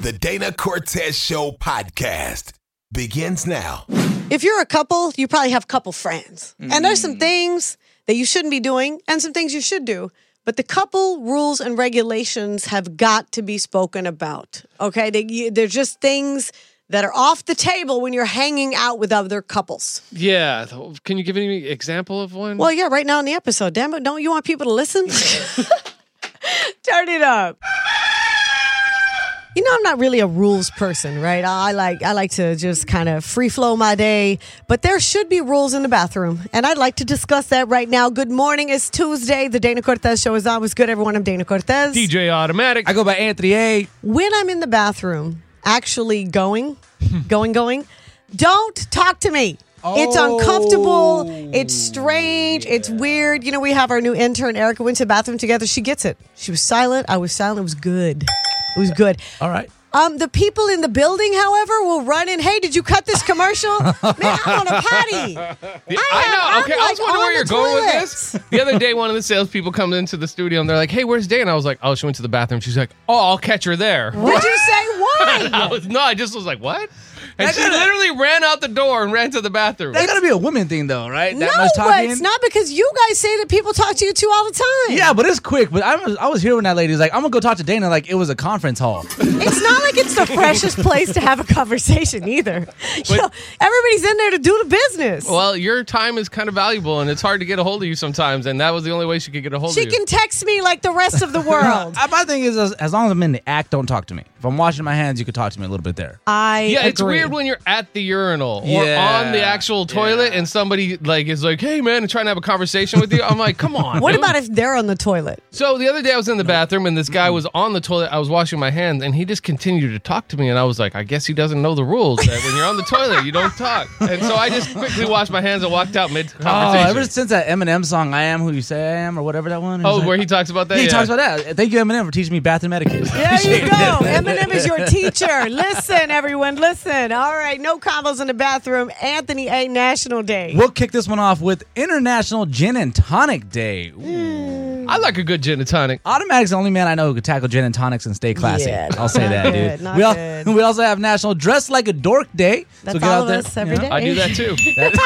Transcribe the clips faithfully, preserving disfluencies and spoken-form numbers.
The Dana Cortez Show podcast begins now. If you're a couple, you probably have couple friends. Mm. And there's some things that you shouldn't be doing and some things you should do. But the couple rules and regulations have got to be spoken about. Okay? They, they're just things that are off the table when you're hanging out with other couples. Yeah. Can you give any example of one? Well, yeah, right now in the episode. Damn it, don't you want people to listen? Turn it up. You know, I'm not really a rules person, right? I like I like to just kind of free flow my day, but there should be rules in the bathroom, and I'd like to discuss that right now. Good morning, it's Tuesday. The Dana Cortez Show is on. What's good, everyone? I'm Dana Cortez. D J Automatic. I go by Anthony A. When I'm in the bathroom, actually going, going, going, don't talk to me. Oh, it's uncomfortable. It's strange. Yeah. It's weird. You know, we have our new intern, Erica, went to the bathroom together. She gets it. She was silent. I was silent. It was good. It was good. All right. Um, the people in the building, however, will run in. Hey, did you cut this commercial? Man, I'm on a potty. The, I, I know. Okay, like I was wondering where you're going with this. The other day, one of the salespeople comes into the studio and they're like, "Hey, where's Dana?" I was like, "Oh, she went to the bathroom." She's like, "Oh, I'll catch her there." Did you say why? I was, no, I just was like, "What?" And that she gotta, literally ran out the door and ran to the bathroom. That gotta be a woman thing, though, right? That no, much talking? It's not, because you guys say that people talk to you too all the time. Yeah, but it's quick. But I was, I was here when that lady was like, "I'm gonna go talk to Dana," like it was a conference hall. It's not like it's the freshest place to have a conversation either. But, you know, everybody's in there to do the business. Well, your time is kind of valuable, and it's hard to get a hold of you sometimes. And that was the only way she could get a hold she of you. She can text me like the rest of the world. My thing is, as, as long as I'm in the act, don't talk to me. If I'm washing my hands, you could talk to me a little bit there. I yeah, agree. It's weird when you're at the urinal or yeah, on the actual toilet yeah. and somebody like is like, "Hey man," and trying to have a conversation with you. I'm like, come on. What dude. about if they're on the toilet? So the other day I was in the bathroom and this guy was on the toilet. I was washing my hands and he just continued to talk to me, and I was like, I guess he doesn't know the rules that when you're on the toilet you don't talk. And so I just quickly washed my hands and walked out mid conversation. Oh, ever since that Eminem song, "I Am Who You Say I Am" or whatever that one. Oh, like, where he talks about that. He yeah. talks about that. Thank you, Eminem, for teaching me bathroom etiquette. There you go. Eminem is your teacher. Listen, everyone, listen. All right, no combos in the bathroom. Anthony A. National Day. We'll kick this one off with International Gin and Tonic Day. Mm. I like a good gin and tonic. Automatic's the only man I know who could tackle gin and tonics and stay classy. Yeah, I'll say that, good, dude. not We, all, good. we also have National Dress Like a Dork Day. That's so get all out of there. us every Yeah. day. I do that too.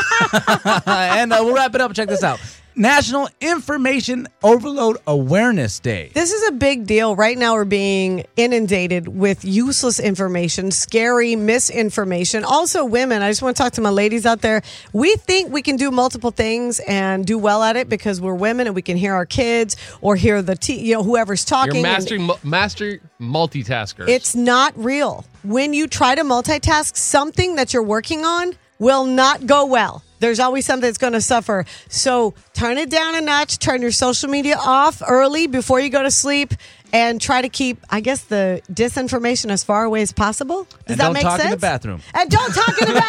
That- and uh, we'll wrap it up. Check this out. National Information Overload Awareness Day. This is a big deal. Right now we're being inundated with useless information, scary misinformation. Also women, I just want to talk to my ladies out there. We think we can do multiple things and do well at it because we're women and we can hear our kids or hear the t- you know whoever's talking. You're master, mu- master multitasker. It's not real. When you try to multitask, something that you're working on will not go well. There's always something that's going to suffer. So turn it down a notch. Turn your social media off early before you go to sleep. And try to keep, I guess, the disinformation as far away as possible. Does and that don't make talk sense? in the bathroom. And don't talk in the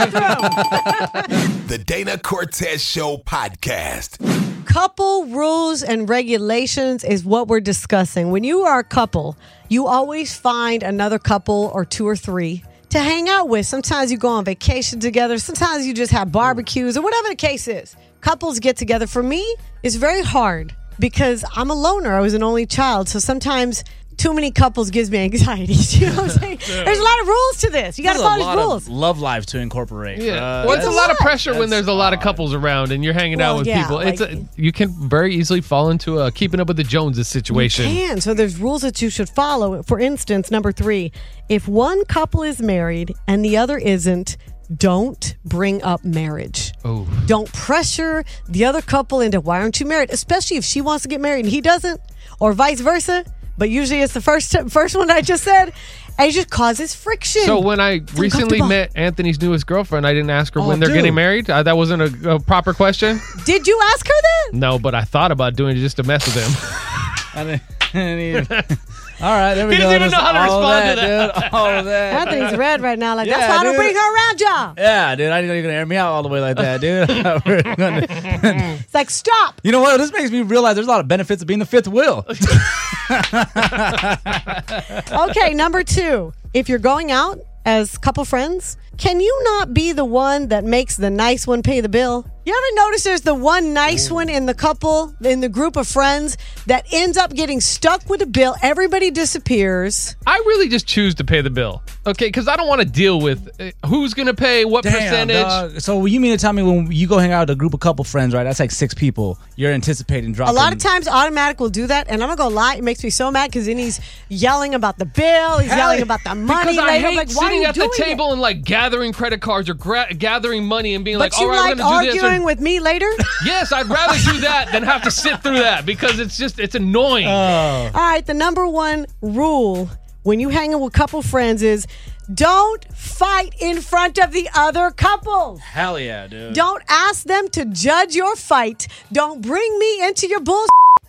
bathroom. The Dana Cortez Show podcast. Couple rules and regulations is what we're discussing. When you are a couple, you always find another couple or two or three to hang out with. Sometimes you go on vacation together. Sometimes you just have barbecues or whatever the case is. Couples get together. For me, it's very hard because I'm a loner. I was an only child. So sometimes too many couples gives me anxiety. You know what I'm saying? There's a lot of rules to this. You got to follow these rules. Love life to incorporate. Yeah. Uh, well, it's a lot, lot of pressure that's when there's a lot of couples around and you're hanging well, out with yeah, people. Like, It's a, you can very easily fall into a keeping up with the Joneses situation. You can. So there's rules that you should follow. For instance, number three, if one couple is married and the other isn't, don't bring up marriage. Oh. Don't pressure the other couple into why aren't you married, especially if she wants to get married and he doesn't, or vice versa. But usually it's the first first one I just said, and it just causes friction. So when I recently met Anthony's newest girlfriend, I didn't ask her Oh, when they're dude. getting married. Uh, that wasn't a, a proper question. Did you ask her that? No, but I thought about doing it just to mess with him. I didn't, I didn't even, all right, there we He go. doesn't even That's know how to all respond to that, dude. All of that. Anthony's red right now. Like, Yeah, that's why I don't dude. bring her around y'all. Yeah, dude. I didn't know you were going to air me out all the way like that, dude. We're gonna- It's like, stop. you know what? This makes me realize there's a lot of benefits of being the fifth wheel. Okay, number two. If you're going out as couple friends, can you not be the one that makes the nice one pay the bill? You ever notice there's the one nice one in the couple, in the group of friends, that ends up getting stuck with a bill? Everybody disappears. I really just choose to pay the bill. Okay, because I don't want to deal with uh, who's going to pay, what Damn, percentage. dog. So you mean to tell me when you go hang out with a group of couple friends, right? That's like six people. You're anticipating A dropping. lot of times, Automatic will do that, and I'm not gonna lie, it makes me so mad because then he's yelling about the bill, he's Hell yelling yeah. about the money. Because I later. hate Like, why are sitting you at the doing it? table and like gathering credit cards or gra- gathering money and being But like, you all right, like we're going to do this. arguing Or- with me later? yes, I'd rather do that than have to sit through that because it's just, it's annoying. Oh. All right, the number one rule when you hang out with couple friends is don't fight in front of the other couple. Hell yeah, dude. Don't ask them to judge your fight. Don't bring me into your bullshit.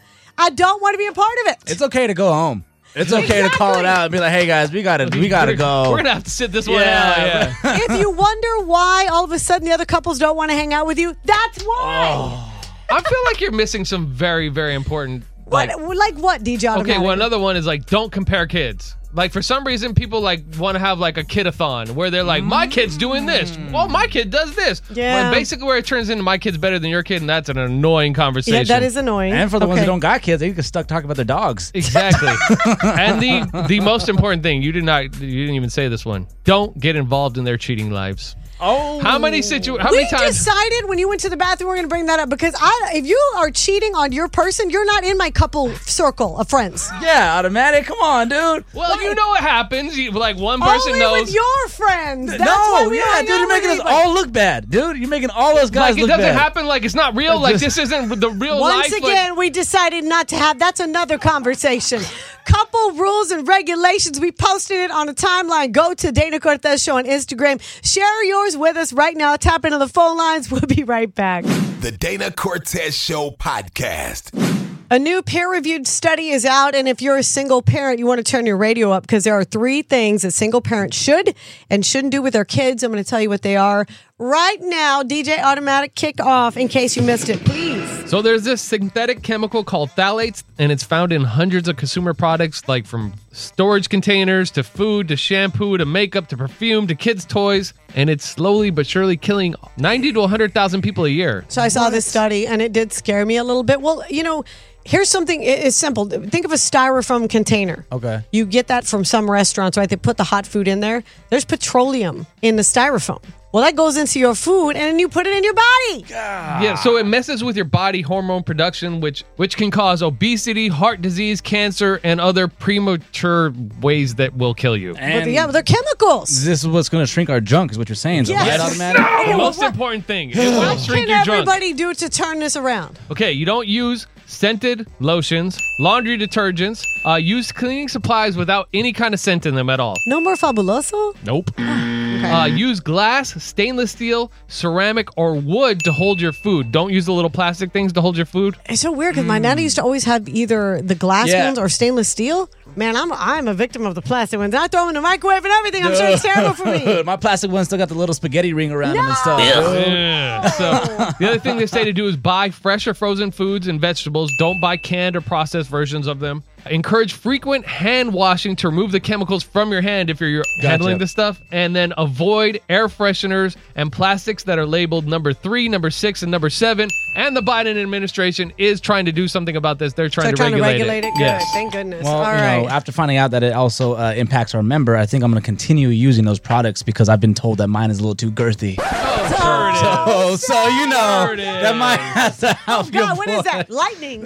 I don't want to be a part of it. It's okay to go home. It's okay to call it out and be like, "Hey guys, we gotta, we gotta we're, go." We're going to have to sit this one Yeah, out. Yeah. If you wonder why all of a sudden the other couples don't want to hang out with you, that's why. I feel like you're missing some very, very important. What, Like, like what, D J okay, Automatic? well, another one is like, don't compare kids. Like, for some reason, people like want to have like a kid-a-thon where they're like, my kid's doing this. Well, my kid does this. Yeah. When basically where it turns into my kid's better than your kid, and that's an annoying conversation. Yeah, that is annoying. And for the ones Okay. who don't got kids, they get stuck talking about their dogs. Exactly. And the the most important thing, you did not, you didn't even say this one. Don't get involved in their cheating lives. Oh, How many situ? How we many times? decided when you went to the bathroom we're going to bring that up because I, if you are cheating on your person, you're not in my couple circle of friends. yeah, Automatic. Come on, dude. Well, you know what happens. You, like one person Only knows. with your friends. That's why no, we yeah, hang dude, out you're making with us anybody. all look bad, dude. You're making all those guys like it look doesn't bad. happen. Like it's not real. Like Just- this isn't the real Once life. again, we decided not to have. That's another conversation. Couple rules and regulations. We posted it on the timeline. Go to Dana Cortez Show on Instagram. Share yours with us right now. Tap into the phone lines. We'll be right back. The Dana Cortez Show podcast. A new peer-reviewed study is out, and if you're a single parent, you want to turn your radio up because there are three things a single parent should and shouldn't do with their kids. I'm going to tell you what they are right now. D J Automatic, kick off in case you missed it, please. So there's this synthetic chemical called phthalates, and it's found in hundreds of consumer products, like from storage containers to food to shampoo to makeup to perfume to kids' toys, and it's slowly but surely killing ninety to one hundred thousand people a year. So I saw this study, and it did scare me a little bit. Well, you know, here's something. it- It's simple. Think of a styrofoam container. Okay. You get that from some restaurants, right? They put the hot food in there. There's petroleum in the styrofoam. Well, that goes into your food, and then you put it in your body. Yeah, so it messes with your body hormone production, which which can cause obesity, heart disease, cancer, and other premature ways that will kill you. But And yeah, but they're chemicals. this is what's going to shrink our junk, is what you're saying. So Yes. right, Automatic? Okay, The well, most what- important thing, it will What shrink can your junk. everybody do to turn this around? Okay, you don't use scented lotions, laundry detergents, uh, use cleaning supplies without any kind of scent in them at all. No more Fabuloso? Nope. Uh, use glass, stainless steel, ceramic, or wood to hold your food. Don't use the little plastic things to hold your food. It's so weird because my nanny used to always have either the glass Yeah. ones or stainless steel. Man, I'm I'm a victim of the plastic ones. I throw them in the microwave and everything. I'm sure it's terrible for me. My plastic one still got the little spaghetti ring around them and stuff. No. dude. Yeah. So the other thing they say to do is buy fresh or frozen foods and vegetables. Don't buy canned or processed versions of them. Encourage frequent hand washing to remove the chemicals from your hand if you're Gotcha. handling this stuff. And then avoid air fresheners and plastics that are labeled number three, number six, and number seven. And the Biden administration is trying to do something about this. They're trying, They're to, trying regulate to regulate it. Good. Yes. Thank goodness. Well, All you right. know, after finding out that it also uh, impacts our member, I think I'm going to continue using those products because I've been told that mine is a little too girthy. Sure it is. Oh, so you know Sure it is. that might have to help your God, what is boy. that? Lightning.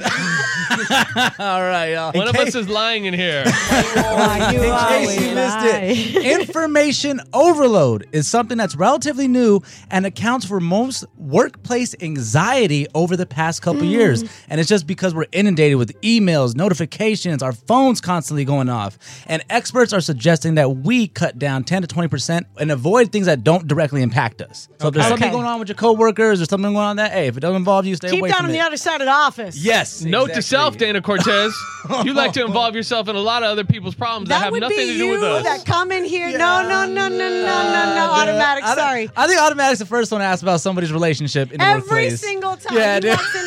All right, y'all. One In of case- us is lying in here. Why you In always case you missed lie. it, information overload is something that's relatively new and accounts for most workplace anxiety over the past couple Mm. years. And it's just because we're inundated with emails, notifications, our phones constantly going off. And experts are suggesting that we cut down ten to twenty percent and avoid things that don't directly impact us. So if there's Okay. something going on with your coworkers or something going on that, hey, if it doesn't involve you, stay Keep away down from on it. the other side of the office. Yes. Note to exactly. self, Dana Cortez. You like to involve yourself in a lot of other people's problems that, That have would nothing be to do you with us. that come in here. No, no, no, no, no, no, no. Uh, Automatic. I, Sorry. I think Automatic's the first one to ask about somebody's relationship in the Every workplace. single time Yeah, he dude. walks in here,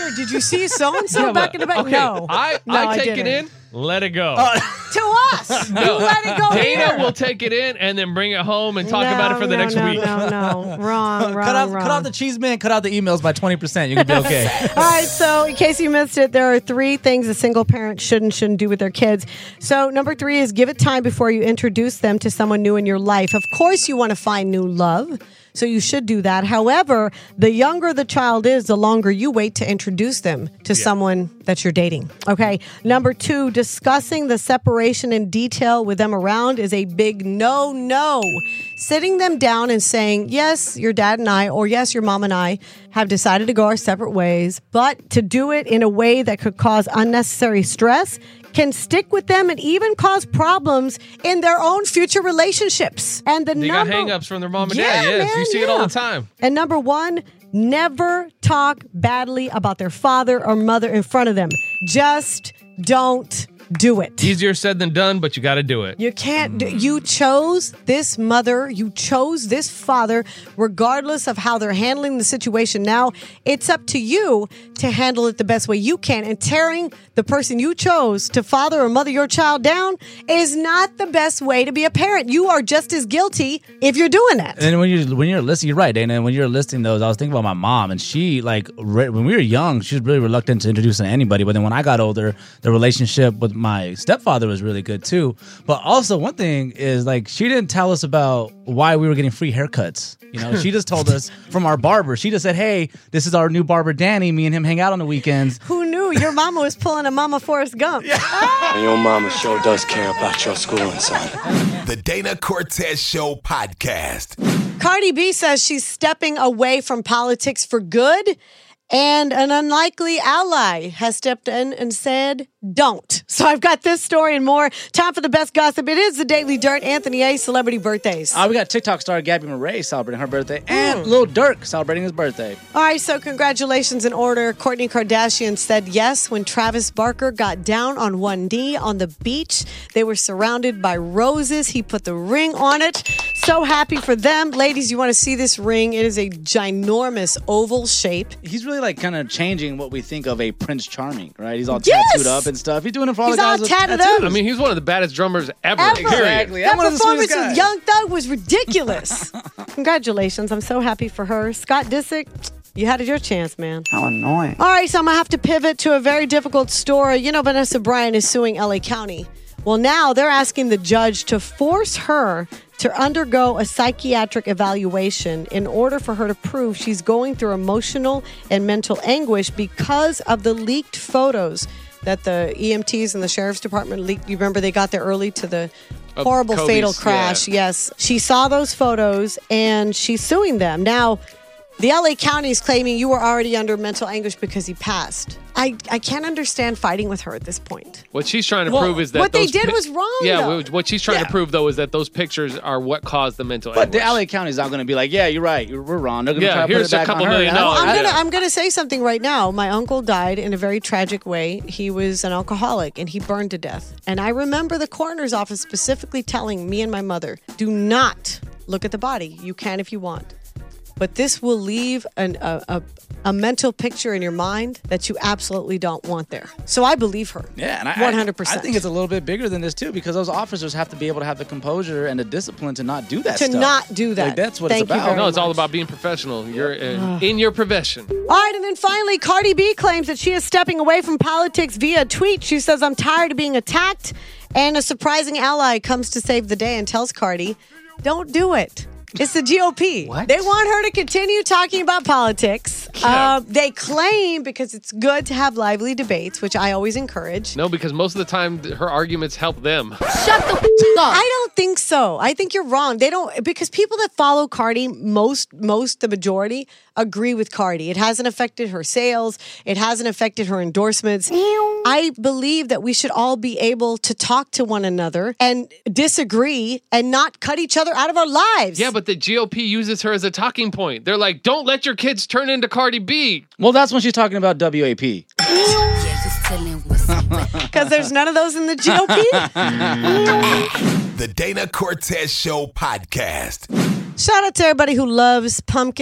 Here, did you see so and so Yeah, back but- in the back? Okay, No, I, no, I take didn't. it in, let it go. To us, you let it go. Dana here. will take it in and then bring it home and talk No, about it for the no, next no, week. No, no, wrong, wrong, cut out, wrong. cut out the cheese man. Cut out the emails by twenty percent. You can be okay. All right, so in case you missed it, there are three things a single parent should and shouldn't do with their kids. So number three is give it time before you introduce them to someone new in your life. Of course, you want to find new love, so you should do that. However, the younger the child is, the longer you wait to introduce them to someone that you're dating. Okay. Number two, discussing the separation in detail with them around is a big no, no. Sitting them down and saying, yes, your dad and I, or yes, your mom and I have decided to go our separate ways, but to do it in a way that could cause unnecessary stress can stick with them and even cause problems in their own future relationships. And the They number, got hang-ups from their mom and Yeah, dad. Yes, man, you see it yeah. all the time. And number one, never talk badly about their father or mother in front of them. Just don't do it. Easier said than done, but you got to do it. You can't do, you chose this mother, you chose this father, regardless of how they're handling the situation now. It's up to you to handle it the best way you can. And tearing the person you chose to father or mother your child down is not the best way to be a parent. You are just as guilty if you're doing that. And when you when you're listening, you're right, Dana. When you're listing those, I was thinking about my mom, and she like re- when we were young, she was really reluctant to introduce to anybody. But then when I got older, the relationship with my stepfather was really good too. But also one thing is like she didn't tell us about why we were getting free haircuts. You know, she just told us from our barber. She just said, "Hey, this is our new barber, Danny. Me and him hang out on the weekends." Who knew your mama was pulling a Mama Forrest Gump? And your mama sure does care about your schooling, son. The Dana Cortez Show podcast. Cardi B says she's stepping away from politics for good, and an unlikely ally has stepped in and said, don't. So I've got this story and more. Time for the best gossip. It is the Daily Dirt. Anthony A. Celebrity birthdays. Uh, we got TikTok star Gabby Murray celebrating her birthday, and Lil Durk celebrating his birthday. All right, so congratulations in order. Kourtney Kardashian said yes when Travis Barker got down on one knee on the beach. They were surrounded by roses. He put the ring on it. So happy for them. Ladies, you want to see this ring? It is a ginormous oval shape. He's really like kind of changing what we think of a Prince Charming, right? He's all Yes! tattooed up and stuff. He's doing it for all He's the guys all with tatted tattoos. up. I mean, he's one of the baddest drummers ever. Ever. Period. Exactly. That I'm one of the performance sweetest with guys. Young Thug was ridiculous. Congratulations. I'm so happy for her. Scott Disick, you had your chance, man. How annoying. All right, so I'm going to have to pivot to a very difficult story. You know, Vanessa Bryant is suing L A County. Well, now they're asking the judge to force her to undergo a psychiatric evaluation in order for her to prove she's going through emotional and mental anguish because of the leaked photos that the E M Ts and the sheriff's department leaked. You remember they got there early to the Of horrible Kobe's, fatal crash. yeah. Yes. She saw those photos and she's suing them. Now, the L A County is claiming you were already under mental anguish because he passed. I, I can't understand fighting with her at this point. What she's trying to Well, prove is that what they those did pic- was wrong, Yeah, though. what- what she's trying Yeah. to prove though is that those pictures are what caused the mental But anguish. the L A County's not going to be like, yeah, you're right. You're, we're wrong. They're going to Yeah, try to put here's it a back couple on her. million I don't- dollars. I'm I- gonna Yeah. I'm gonna say something right now. My uncle died in a very tragic way. He was an alcoholic and he burned to death. And I remember the coroner's office specifically telling me and my mother, do not look at the body. You can if you want. But this will leave an, a, a, a mental picture in your mind that you absolutely don't want there. So I believe her. Yeah, and I, one hundred percent. I think it's a little bit bigger than this too, because those officers have to be able to have the composure and the discipline to not do that To stuff. not do that. Like, that's what Thank it's you about. very no, it's all much. about being professional. You're uh, in your profession. All right, and then finally, Cardi B claims that she is stepping away from politics via a tweet. She says, I'm tired of being attacked. And a surprising ally comes to save the day and tells Cardi, don't do it. It's the G O P. What? They want her to continue talking about politics. Uh, they claim because it's good to have lively debates, which I always encourage. No, because most of the time th- her arguments help them. I don't think so. I think you're wrong. They don't, because people that follow Cardi, most, most, the majority agree with Cardi. It hasn't affected her sales. It hasn't affected her endorsements. I believe that we should all be able to talk to one another and disagree and not cut each other out of our lives. Yeah, but the G O P uses her as a talking point. They're like, don't let your kids turn into Cardi B. Well, that's when she's talking about W A P. because there's none of those in the G O P. The Dana Cortez Show podcast. Shout out to everybody who loves pumpkin.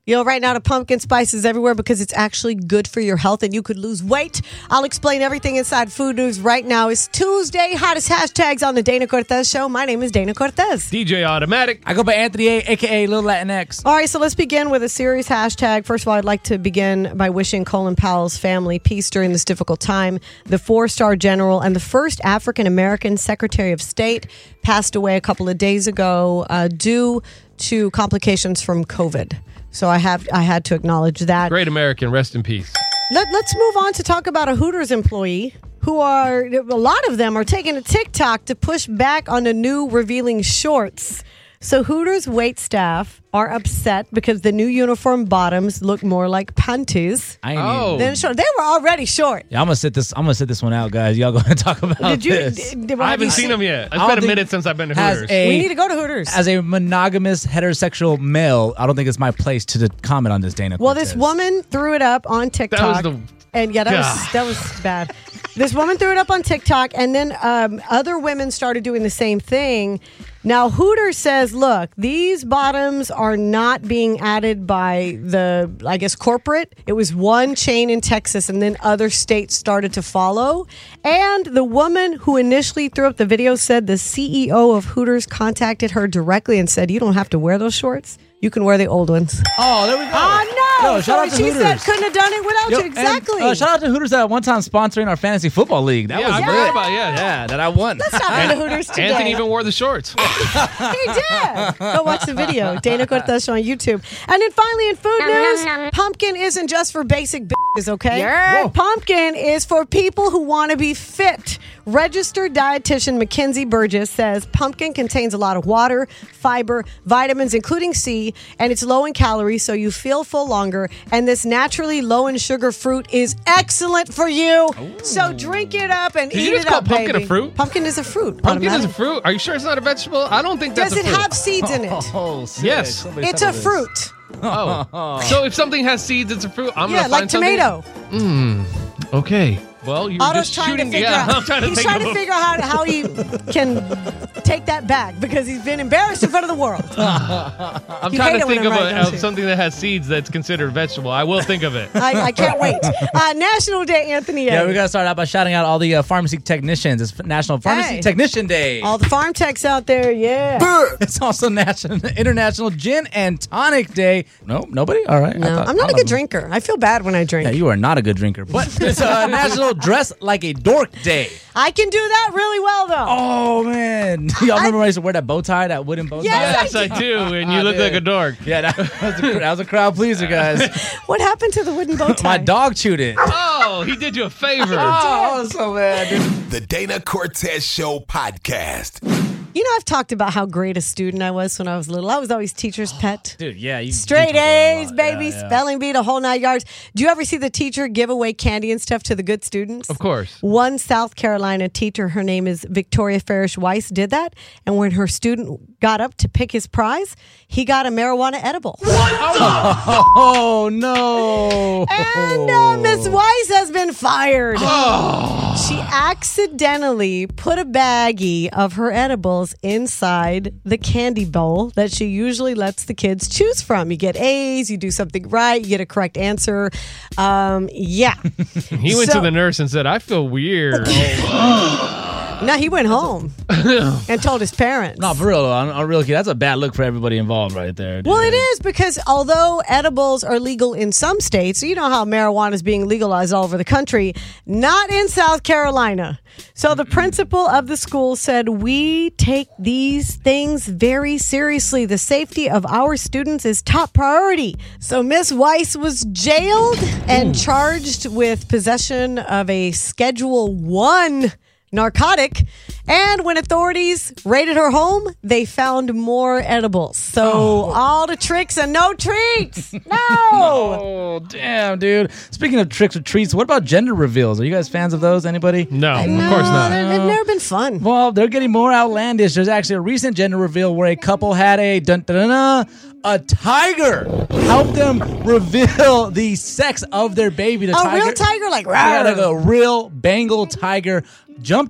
You know, right now the pumpkin spice is everywhere because it's actually good for your health and you could lose weight. I'll explain everything inside Food News right now. It's Tuesday, hottest hashtags on the Dana Cortez Show. My name is Dana Cortez. D J Automatic. I go by Anthony A, a k a. Lil Latinx. All right, so let's begin with a serious hashtag. First of all, I'd like to begin by wishing Colin Powell's family peace during this difficult time. The four-star general and the first African-American Secretary of State passed away a couple of days ago uh, due to complications from COVID. So I have I had to acknowledge that. Great American, rest in peace. Let, let's move on to talk about a Hooters employee who are, a lot of them are taking to TikTok to push back on the new revealing shorts. So Hooters wait staff are upset because the new uniform bottoms look more like panties I ain't Oh. even. than short. They were already short. Yeah, I'm gonna sit this. I'm gonna sit this one out, guys. Y'all gonna talk about Did you? this? Did, did- I have you haven't seen them yet. It's I don't been a think minute since I've been to has Hooters. a- We need to go to Hooters. As a monogamous heterosexual male, I don't think it's my place to de- comment on this, Dana. Well, this Cortez. woman threw it up on TikTok. the- and yeah, that was God. that was bad. This woman threw it up on TikTok, and then um, other women started doing the same thing. Now, Hooters says, look, these bottoms are not being added by the, I guess, corporate. It was one chain in Texas, and then other states started to follow. And the woman who initially threw up the video said the C E O of Hooters contacted her directly and said, you don't have to wear those shorts. You can wear the old ones. Oh, there we go. Oh, no. Yo, so shout out to she Hooters. said couldn't have done it without Yo, you. and, Exactly. uh, shout out to Hooters that one time sponsoring our fantasy football league. That Yeah, was I lit. forgot about yeah. Yeah, that I won. Let's stop at the Hooters today. Anthony even wore the shorts. He did. Go watch the video. Dana Cortez Show on YouTube. And then finally in food news, pumpkin isn't just for basic bitches, okay? Whoa. Pumpkin is for people who want to be fit. Registered dietitian Mackenzie Burgess says pumpkin contains a lot of water, fiber, vitamins, including C, and it's low in calories, so you feel full longer. And this naturally low in sugar fruit is excellent for you. So drink it up and Did eat you just it call up, pumpkin a baby. fruit? Pumpkin is a fruit. Pumpkin is a automatic. fruit. Are you sure it's not a vegetable? I don't think that's Does a it fruit. have seeds in it? Oh, sick. Yes. Somebody It's tell a me this. fruit. Oh. So if something has seeds, it's a fruit. I'm Yeah, gonna like find something- tomato. Okay. Well, you're Otto's just trying shooting. to figure yeah, out. I'm trying to he's think trying of to a- figure out how, how he can take that back because he's been embarrassed in front of the world. I'm You trying hate to it when think I'm of, right, a, don't of you? something that has seeds that's considered a vegetable. I will think of it. I, I can't wait. Uh, National Day, Anthony. Yeah, A. we gotta start out by shouting out all the uh, pharmacy technicians. It's National Pharmacy Hey. Technician Day. All the farm techs out there, yeah. It's also National International Gin and Tonic Day. No, nobody. All right. I No, thought- I'm not I a good don't- drinker. I feel bad when I drink. Yeah, you are not a good drinker. But it's uh, National Dress Like a Dork Day. I can do that really well, though. Oh man, y'all remember when I used to wear that bow tie, that wooden bow tie? Yes, Yes, I do. And you I look did. like a dork. Yeah, that was, a, that was a crowd pleaser, guys. What happened to the wooden bow tie? My dog chewed it. Oh, he did you a favor. Oh, so bad, dude. The Dana Cortez Show podcast. You know, I've talked about how great a student I was when I was little. I was always teacher's pet. Dude, yeah, you Straight you talk about it a A's, lot. baby, Yeah, yeah. spelling bee, the whole nine yards. Do you ever see the teacher give away candy and stuff to the good students? Of course. One South Carolina teacher, her name is Victoria Farish Weiss, did that. And when her student got up to pick his prize, he got a marijuana edible. Oh no! And uh, Miss Weiss has been fired. She accidentally put a baggie of her edibles inside the candy bowl that she usually lets the kids choose from. You get A's, you do something right, you get a correct answer. Um, yeah. He went So- to the nurse and said, I feel weird. Now he went home and told his parents. No, for real though, I'm, I'm real kid. That's a bad look for everybody involved right there. Dude. Well, it is because although edibles are legal in some states, you know how marijuana is being legalized all over the country, not in South Carolina. So the principal of the school said, we take these things very seriously. The safety of our students is top priority. So Miss Weiss was jailed and charged with possession of a Schedule One narcotic, and when authorities raided her home, they found more edibles. So all the tricks and no treats. No. Oh damn, dude! Speaking of tricks or treats, what about gender reveals? Are you guys fans of those? Anybody? No, of No, course not. they're- They've never been fun. Well, they're getting more outlandish. There's actually a recent gender reveal where a couple had a dun dun dun, dun, a tiger help them reveal the sex of their baby. The A tiger, real tiger, like, yeah, rawr. like a real Bengal tiger jumped up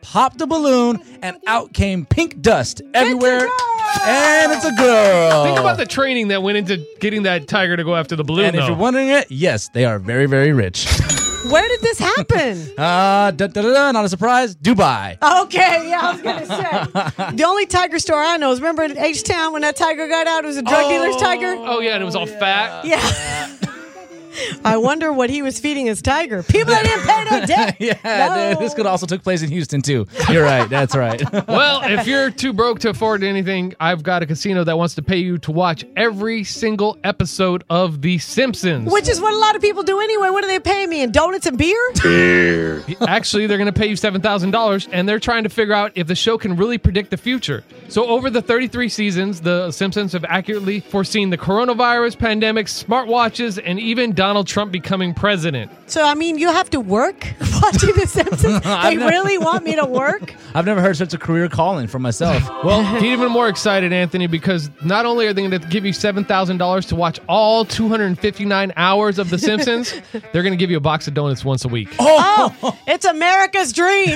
popped the balloon, and out came pink dust everywhere. And it's a girl. Think about the training that went into getting that tiger to go after the balloon. And if though. you're wondering it, yes, they are very, very rich. Where did this happen? Uh, da, da, da, da, not a surprise. Dubai. Okay, yeah, I was gonna say. The only tiger story I know is remember in H-Town when that tiger got out, it was a drug dealer's tiger? Oh, yeah, and it was all fat. Yeah. I wonder what he was feeding his tiger. People that didn't pay no debt. Yeah, No. dude, this could also took place in Houston, too. You're right. That's right. Well, if you're too broke to afford anything, I've got a casino that wants to pay you to watch every single episode of The Simpsons. Which is what a lot of people do anyway. What do they pay me? In donuts and beer? Actually, they're going to pay you seven thousand dollars, and they're trying to figure out if the show can really predict the future. So over the thirty-three seasons, The Simpsons have accurately foreseen the coronavirus, pandemics, smartwatches, and even Donald Trump becoming president. So, I mean, you have to work watching The Simpsons? They really want me to work? I've never heard such a career calling for myself. Well, get even more excited, Anthony, because not only are they going to give you seven thousand dollars to watch all two hundred fifty-nine hours of The Simpsons, they're going to give you a box of donuts once a week. Oh, it's America's dream.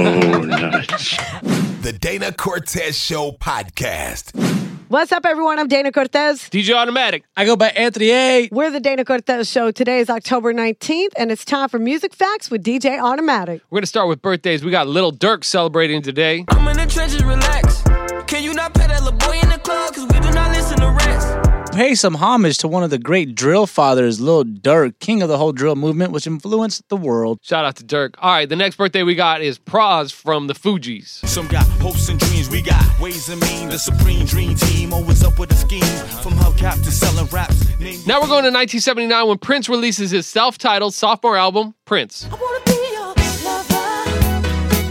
The Dana Cortez Show podcast. What's up, everyone? I'm Dana Cortez. D J Automatic. I go by Anthony A. We're the Dana Cortez Show. Today is October nineteenth, and it's time for Music Facts with D J Automatic. We're going to start with birthdays. We got Little Dirk celebrating today. I'm in the trenches, relax. Can you not pet that little boy in the club? Cause we do not listen to rest. Pay some homage to one of the great drill fathers, Lil Durk, king of the whole drill movement, which influenced the world. Shout out to Dirk. All right, the next birthday we got is Praz from the Fugees. Some got hopes and dreams, we got ways and mean. The supreme dream team, always up with a scheme. From hubcap to selling raps. Name Now we're going to nineteen seventy-nine when Prince releases his self-titled sophomore album, Prince. I wanna be your lover.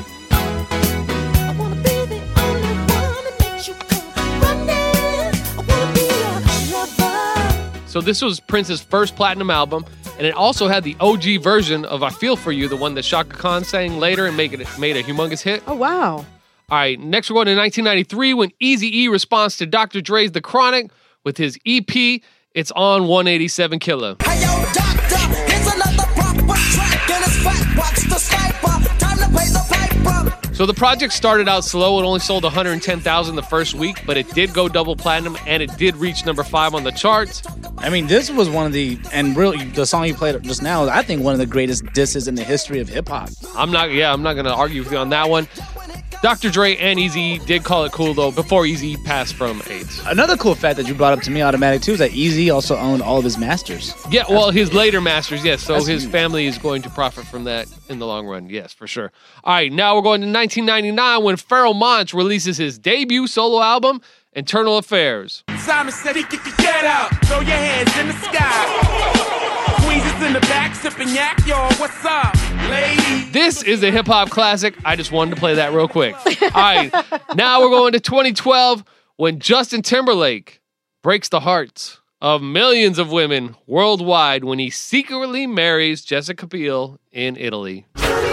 I wanna be the only one that makes you come running. I wanna be your lover. So this was Prince's first platinum album, and it also had the O G version of I Feel For You, the one that Shaka Khan sang later and make it, made a humongous hit. Oh, wow. All right, next we're going to nineteen ninety-three when Eazy-E responds to Doctor Dre's The Chronic with his E P, It's On one eighty-seven Killer. Hey yo, doctor, here's another proper track. And it's fat, watch the sniper. Time to pay the piper. So the project started out slow. It only sold one hundred ten thousand the first week, but it did go double platinum, and it did reach number five on the charts. I mean, this was one of the, and really, the song you played just now, I think one of the greatest disses in the history of hip-hop. I'm not, yeah, I'm not going to argue with you on that one. Doctor Dre and Eazy did call it cool, though, before Eazy passed from AIDS. Another cool fact that you brought up to me, Automatic, too, is that Eazy also owned all of his masters. Yeah, well, his later masters, yes. So That's his huge. family is going to profit from that in the long run. Yes, for sure. All right, now we're going to nineteen ninety-nine when Pharoah Monch releases his debut solo album, Internal Affairs. Simon said he kick your get out. Throw your hands in the sky. Queens in the back, sipping yak, y'all. What's up, ladies? This is a hip-hop classic. I just wanted to play that real quick. All right, now we're going to twenty twelve when Justin Timberlake breaks the hearts of millions of women worldwide when he secretly marries Jessica Biel in Italy.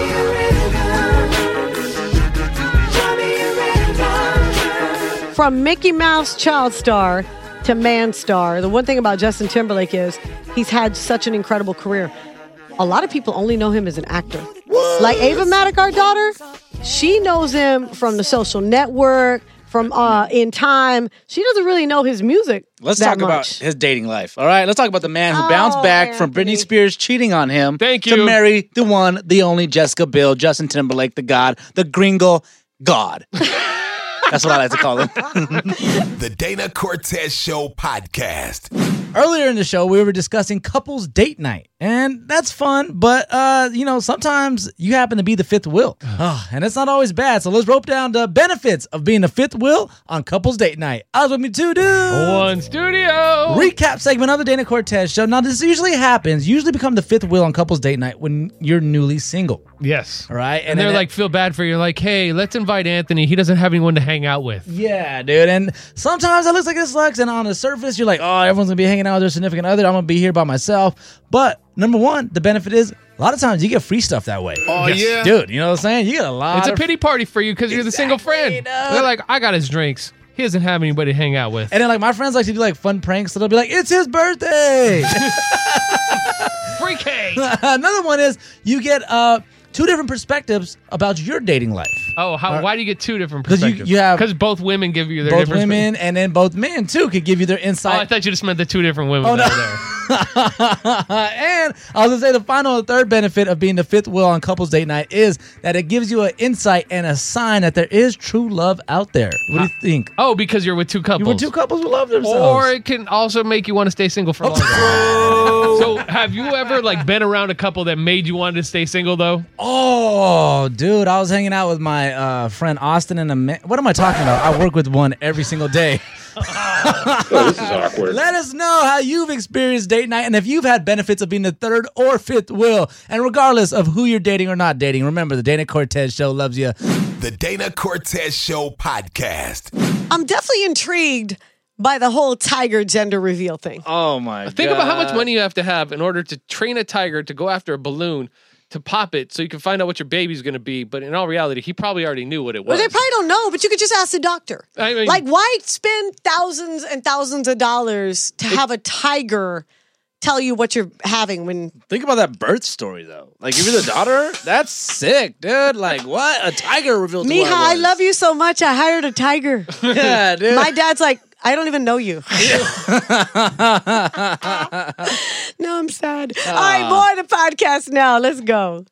From Mickey Mouse child star to man star, the one thing about Justin Timberlake is he's had such an incredible career. A lot of people only know him as an actor. What? Like Ava Matic, our daughter, she knows him from The Social Network, from uh, In Time. She doesn't really know his music. Let's that talk about much. his dating life. All right, let's talk about the man who Oh, bounced back from Anthony. Britney Spears cheating on him. Thank To you. marry the one, the only Jessica Biel, Justin Timberlake, the god, the gringo god. That's what I like to call him. The Dana Cortez Show podcast. Earlier in the show, we were discussing couples date night, and that's fun, but, uh, you know, sometimes you happen to be the fifth wheel, oh, and it's not always bad, so let's rope down the benefits of being the fifth wheel on couples date night. I was with me too, dude. One studio. Recap segment of the Dana Cortez Show. Now, this usually happens, you usually become the fifth wheel on couples date night when you're newly single, Yes. all right? And they're then- like, feel bad for you. Like, hey, let's invite Anthony. He doesn't have anyone to hang out with. yeah, dude, and sometimes it looks like it sucks, and on the surface, you're like, oh, everyone's gonna be hanging out with their significant other, I'm gonna be here by myself, but number one, the benefit is, a lot of times you get free stuff that way. Oh, yeah. Dude, you know what I'm saying? You get a lot It's a of... pity party for you because you're the single friend. dude. They're like, I got his drinks. He doesn't have anybody to hang out with. And then, like, my friends like to do, like, fun pranks, so they'll be like, it's his birthday! Free cake. Another one is, you get uh, two different perspectives about your dating life. Oh, how, why do you get two different 'Cause you- perspectives? you have Because both women give you their both different women and then both men too could give you their Oh, I insight. thought you just meant the two different women Oh, no. that were there. And I was gonna say the final and third benefit of being the fifth wheel on couples date night is that it gives you an insight and a sign that there is true love out there. What do you think? Oh, because you're with two couples. You were two couples who love themselves. Or it can also make you want to stay single for longer. So, have you ever like been around a couple that made you want to stay single though? Oh, dude, I was hanging out with my uh, friend Austin and a man. What am I talking about? I work with one every single day. Oh, this is awkward. Let us know how you've experienced date night and if you've had benefits of being the third or fifth wheel. And regardless of who you're dating or not dating, remember the Dana Cortez Show loves you. The Dana Cortez Show podcast. I'm definitely intrigued by the whole tiger gender reveal thing. Oh my god. Think about how much money you have to have in order to train a tiger to go after a balloon to pop it so you can find out what your baby's going to be. But in all reality, he probably already knew what it was. Well, they probably don't know, but you could just ask the doctor. I mean- like, why spend thousands and thousands of dollars to have a tiger tell you what you're having when... Think about that birth story though. Like if you're the daughter, that's sick, dude. Like what? A tiger revealed to Mija, what it I was. love you so much. I hired a tiger. Yeah, dude. My dad's like, I don't even know you. No, I'm sad. All right, more of the podcast now. Let's go.